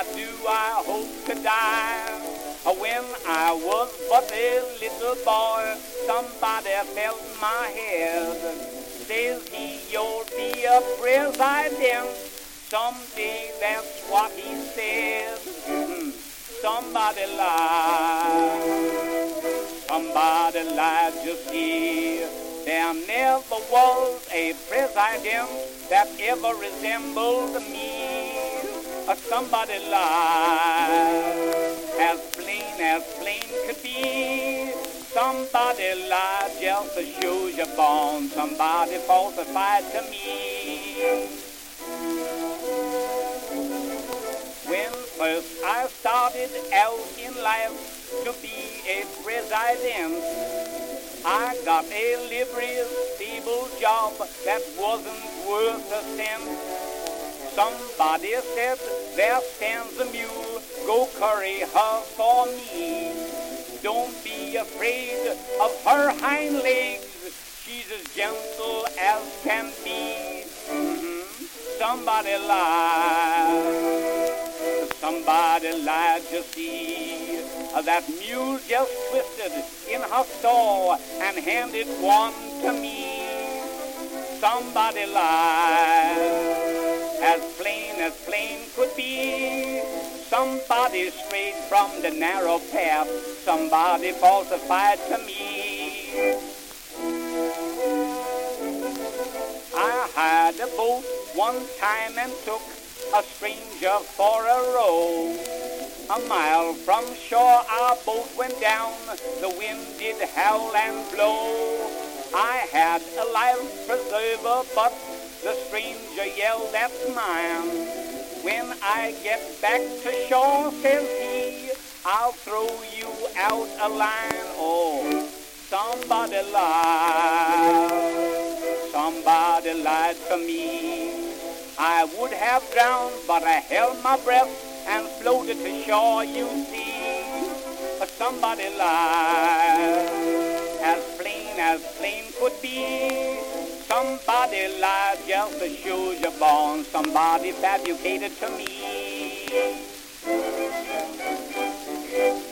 why do I hope to die? When I was but a little boy, somebody felt my head. Says he, you'll be a president someday, that's what he said. Somebody lied, you see. There never was a president that ever resembled me. Somebody lied, as plain could be. Somebody lied just to show you born. Somebody falsified to me. When first I started out in life to be a president, I got a livery stable job that wasn't worth a cent. Somebody said, there stands a mule, go curry her for me. Don't be afraid of her hind legs, she's as gentle as can be. Somebody lied, you see. That mule just twisted in her stall and handed one to me. Somebody lied, as plain could be. Somebody strayed from the narrow path. Somebody falsified to me. I hired a boat one time and took a stranger for a row. A mile from shore our boat went down. The wind did howl and blow. I had a life preserver, but the stranger yelled, that's mine. When I get back to shore, says he, I'll throw you out a line. Oh, somebody lied to me. I would have drowned, but I held my breath and floated to shore, you see. Somebody lied, as plain could be. Somebody lied just to show you born. Somebody fabricated to me.